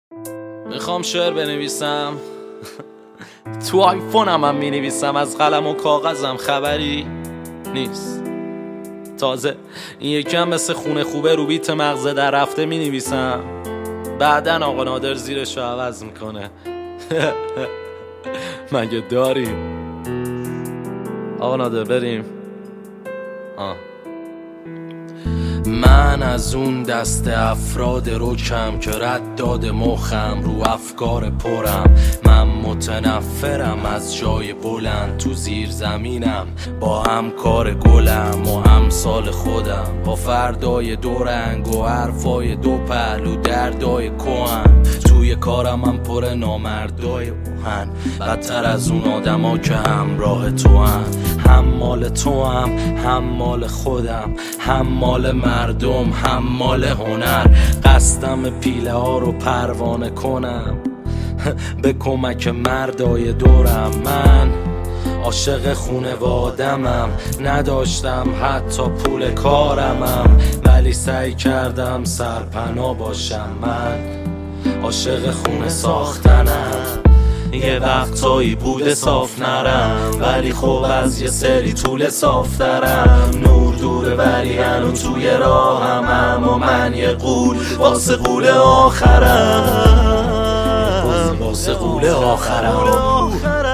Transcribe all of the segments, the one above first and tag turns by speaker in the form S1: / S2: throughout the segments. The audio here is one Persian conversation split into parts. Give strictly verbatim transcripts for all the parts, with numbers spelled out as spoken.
S1: میخوام شعر بنویسم تو آیفونم هم مینویسم، از قلم و کاغذم خبری نیست. تازه این یکم مثل خونه خوبه رو بیت مغزه در رفته مینویسم، بعدن آقا نادر زیرشو عوض میکنه. مگه داریم؟ آقا نادر بریم. آه. من از اون دست افراد رکم که رد داد مخم رو افکار پرم. من متنفرم از جای بلند تو زیر زمینم، با همکار گلم و امثال خودم، با فردای دو رنگ و حرفای دو پهلو دردای کهن. توی کارم من پر نامردای بوهن، بدتر از اون آدما که همراه تو هن. هم مال تو هم هم مال خودم، هم مال مردم هم مال هنر. قصدم پیله ها رو پروانه کنم به کمک مردای دورم. من عاشق خونوادمم، نداشتم حتی پول کارمم، ولی سعی کردم سرپناه باشم. من عاشق خونه ساختنم، یه وقتایی بوده صاف نرم، ولی خب از یه سری طول صاف دارم. نور دوره ولی هنو توی راهم، اما من یه قول واسه قول آخرم، واسه قول آخرم.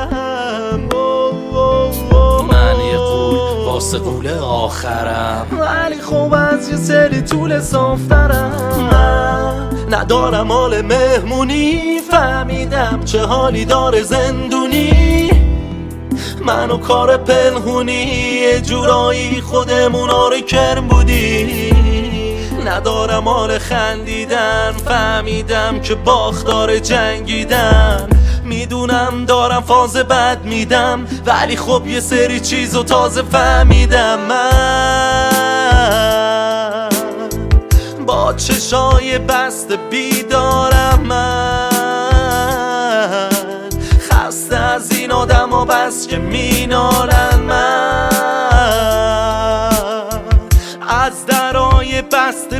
S1: من یه قول واسه قول آخرم، ولی خب از یه سری طول صاف دارم. ندارم حال مهمونی، فهمیدم چه حالی داره زندونی. منو کار پنهونی، یه جورایی خودمونا رو کرم بودی. ندارم حال خندیدن، فهمیدم که باختار جنگیدن. میدونم دارم فاز بد میدم، ولی خب یه سری چیزو تازه فهمیدم. من با چشای بسته بیدارم، من خسته از این آدم ها بس که مینالن. من از درای بسته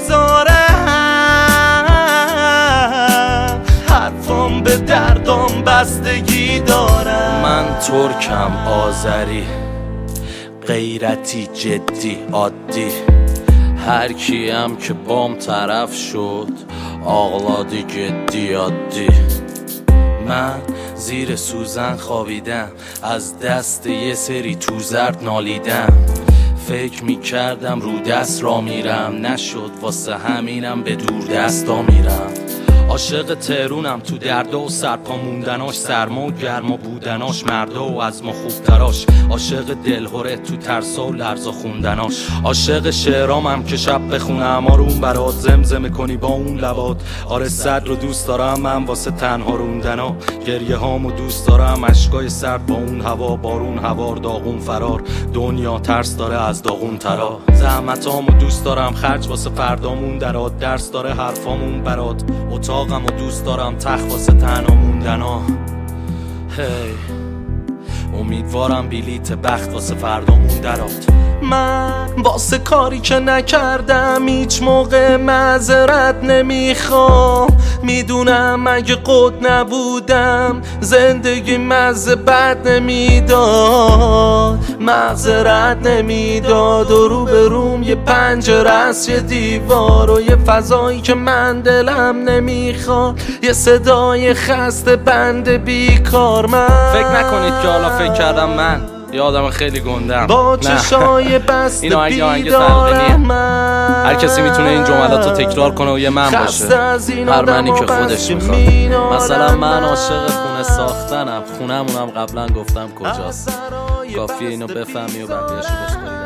S1: بیزارم، حرفام به دردام بستگی دارم. من ترکم، آذری، غیرتی، جدی، عادی. هر کیم که بام طرف شد آغلادی جدی عادی. من زیر سوزن خوابیدم، از دست یه سری تو زرد نالیدم. فکر میکردم رو دست را میرم، نشد، واسه همینم به دور دستا میرم. عاشق تهرونم، تو دردا و سرپا موندناش، سرما و گرما بودناش، مردا و از ما خوب تراش. عاشق دلهوره، تو ترسا و لرزا خوندناش. عاشق شعرامم که شب بخونم آروم برات، زمزمه کنی با اون لبات. آره صد رو دوست دارم من واسه تنها روندنا، گریه هامو دوست دارم، اشکای سرد با اون هوا، بارون هوار، داغون فرار. دنیا ترس داره از داغون ترا، زحمتامو دوست دارم، خرج واسه فردامون درات. درس داره حرفامون برات، اتاقم و دوست دارم، تخت واسه تنها موندنا. هی امیدوارم بلیت بخت واسه فردامون درات. من واسه کاری که نکردم هیچ موقع معذرت نمیخوام. میدونم اگه قد نبودم زندگی مزه بد نمیداد، معذرت نمیداد. و رو به روم یه پنجره است، یه دیوار و یه فضایی که من دلم نمیخواد، یه صدای خسته بند بیکار. من فکر نکنید که حالا فکر کردم من یه آدم خیلی گندم،
S2: با چشای بسته بیدارم.
S1: هر کسی میتونه این جملات رو تکرار کنه و یه من باشه، هر منی که خودش میخواد. مثلا من عاشق خونه ساختنم، خونمونم قبلا گفتم کجاست، کافیه اینو بفهمی و بقیه‌شو بسپاری.